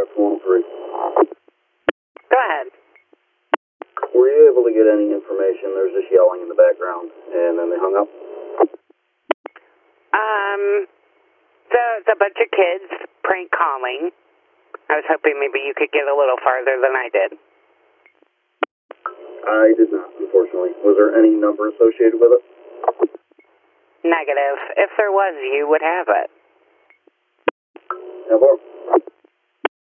103. Go ahead. Were you able to get any information? There was just yelling in the background, and then they hung up. The bunch of kids prank calling. I was hoping maybe you could get a little farther than I did. I did not, unfortunately. Was there any number associated with it? Negative. If there was, you would have it. How about